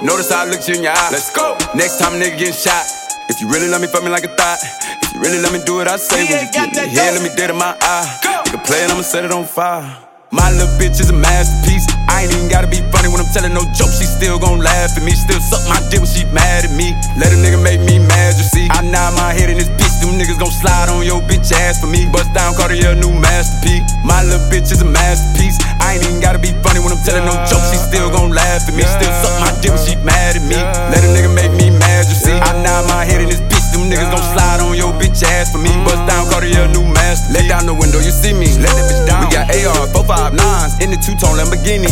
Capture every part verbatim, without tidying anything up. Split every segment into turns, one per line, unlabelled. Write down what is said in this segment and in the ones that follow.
Notice how I looked you in your eye. Let's go. Next time a nigga getting shot. If you really love me, fuck me like a thought. If you really let me do what I say, when you get me here, let me dead in my eye. Nigga play it, I'ma set it on fire. My little bitch is a masterpiece. I ain't even gotta be funny when I'm telling no jokes. She still gon' laugh at me. Still suck my dick when she mad at me. Let a nigga make me mad, you see. I nod my head in this bitch. Them niggas gon' slide on your bitch ass for me. Bust down Cartier, new masterpiece. My little bitch is a masterpiece. I ain't even gotta be funny when I'm telling no jokes. She still gon' laugh at me. Still suck my dick when she mad at me. Let a nigga make me mad, you see. I nod my head in this bitch. Them niggas gon' slide on your bitch ass for me. Bust down Cartier, new masterpiece. Let down the window, you see me. Let that bitch down. We got A R, four five nines in the two-tone Lamborghini.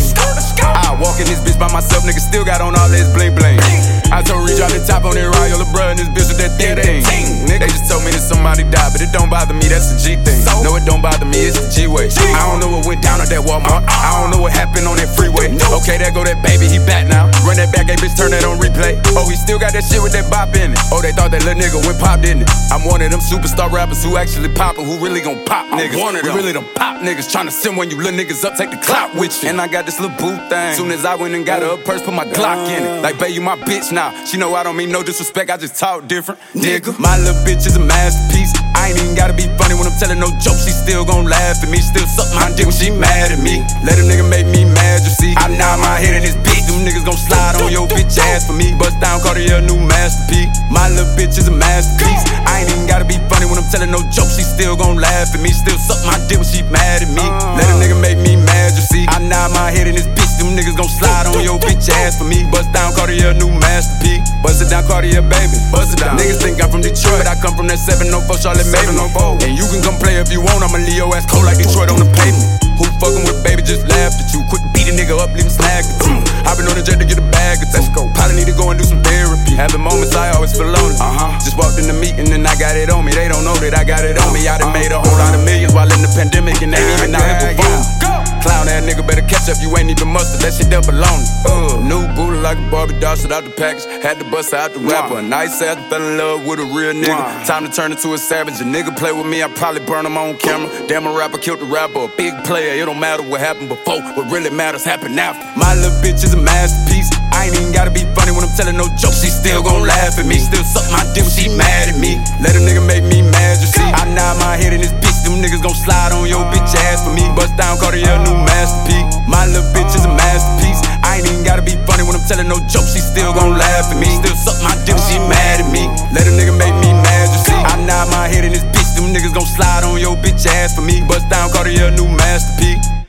I walk in this bitch by myself, nigga still got on all this bling bling. I told Reach out the top on that Royal bruh and this bitch with that thing thing. They just told me that somebody died, but it don't bother me, that's the G thing. No, it don't bother me, it's the G-way. I don't know what went down at that Walmart. I don't know what happened on that freeway. Okay, there go that baby, he back now. Run that back, hey bitch, turn that on replay. Oh, he still got that shit with that bop in it. Oh, they thought that little nigga went pop, didn't it? I'm one of them superstar rappers who actually poppin', who really gon' pop niggas. We really them pop niggas, tryna send when you little niggas up, take the clout with you. And I got this little boo thing. Soon as I went and got her a purse, put my Glock in it. Like, babe, you my bitch now. She know I don't mean no disrespect, I just talk different, nigga. My little bitch is a masterpiece. I ain't even gotta be funny when I'm telling no jokes. She still gon' laugh at me. Still suck my dick when she mad at me. Let a nigga make me mad, you see. I nod my head in this bitch. Them niggas gon' slide on your bitch ass for me. Bust down Cartier, new masterpiece. My little bitch is a masterpiece. I ain't even gotta be funny when I'm telling no jokes. She still gon' laugh at me. Still suck my dick when she mad at me. Let a nigga make me mad, you see. I nod my head in this bitch. Them niggas gon' slide on your bitch ass for me. Bust down Cartier, new masterpiece. Bust it down Cartier, baby. Bust it down. Niggas think I'm from Detroit, but I come from that seven oh four Charlotte Maven. And you can come play if you want. I'ma leave your ass cold like Detroit on the pavement. Who fucking with baby just laughed at you. Quick beat a nigga up, leave him snagged at you. I been on the jet to get a bag of let's go. Probably need to go and do some therapy. Having moments I always feel lonely. Uh-huh. Just walked in the meeting and I got it on me. They don't know that I got it on me. I done made a whole lot of millions while in the pandemic and ain't even out here performing. Clown that nigga better catch up, you ain't even mustard, that shit double on it. Uh, new booty like a Barbie doll, shit out the package. Had to bust out the rapper. A nice ass, fell in love with a real nigga. Time to turn into a savage. A nigga play with me, I probably burn him on camera. Damn, a rapper killed the rapper. A big player, it don't matter what happened before. What really matters happened after. My little bitch is a masterpiece. I ain't even gotta be funny when I'm telling no jokes. She still gon' laugh at me. Still suck my dick when she mad at me. Let a nigga make me mad, you see. I nod my head in this bitch. Them niggas gon' slide on your bitch ass for me. Bust down Cartier, new masterpiece. My little bitch is a masterpiece. I ain't even gotta be funny when I'm telling no jokes. She still gon' laugh at me. Still suck my dick when she mad at me. Let a nigga make me mad, you see. I nod my head in this bitch. Them niggas gon' slide on your bitch ass for me. Bust down Cartier, new masterpiece.